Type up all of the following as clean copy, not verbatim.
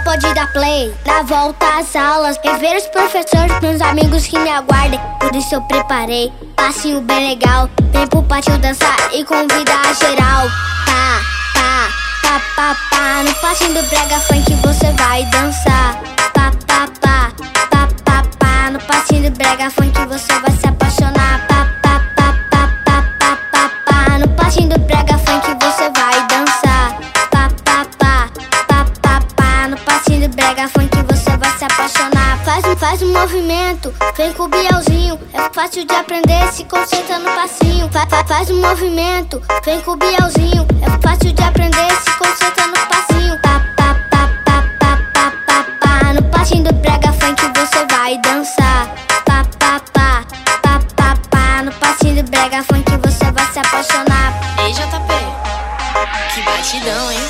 pode dar play. Na volta às aulas, rever os professores, meus amigos que me aguardem. Por isso eu preparei passinho bem legal. Vem pro pátio dançar e convidar a geral. Pá, pá, pá, pá, pá. No passinho do brega funk você vai dançar. Pá, pá, pá, pá, pá, pá. No passinho do brega funk você vai se apaixonar. Pá, pá, pá, pá, pá, pá, pá, pá. No passinho do brega funk você vai dançar. Pá, pá, pá, pá, pá, pá. No passinho do brega funk você vai se apaixonar. Faz um movimento, vem com o Bielzinho. É fácil de aprender, se concentra no passinho. Faz um movimento, vem com o Bielzinho. É fácil de aprender, se concentra no passinho. Pá, pá, pá, pá, pá, pá, pá, pá. No passinho do brega funk você vai dançar. Pá, pá, pá, pá, pá, pá. No passinho do brega funk você vai se apaixonar. Ei, JP, que batidão, hein?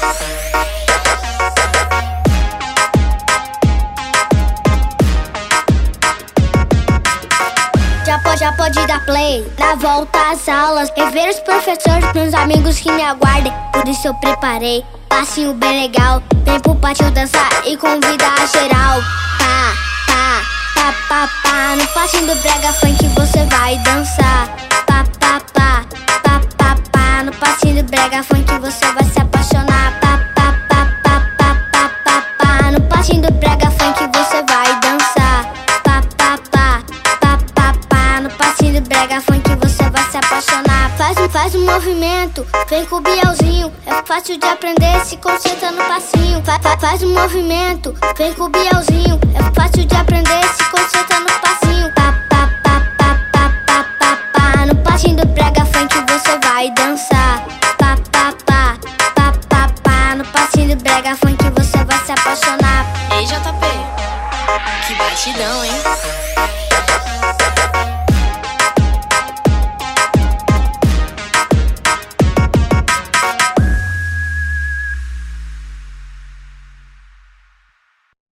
Já pode dar play. Na volta às aulas, rever os professores, meus amigos que me aguardem. Por isso eu preparei passinho bem legal. Vem pro pátio dançar e convidar a geral. Pá, pá, pá, pá, pá. No passinho do brega funk você vai dançar. Pá, pá, pá, pá, pá, pá. No passinho do brega funk você vai se apaixonar. Pá, pá, pá, pá, pá, pá, pá, pá. No passinho do brega funk você vai dançar. Pá, pá, pá, pá, pá, pá. No passinho do brega funk você vai se apaixonar. Faz um movimento, vem com o Bielzinho. É fácil de aprender, se concentra no passinho. Faz um movimento, vem com o Bielzinho. É fácil de aprender, se concentra no passinho. Pá, pá, pá, pá, pá, pá, pá, pá. No passinho do brega funk você vai dançar. Pá, pá, pá, pá, pá, pá. No passinho do brega funk você vai se apaixonar. Ei, JP, que batidão, hein?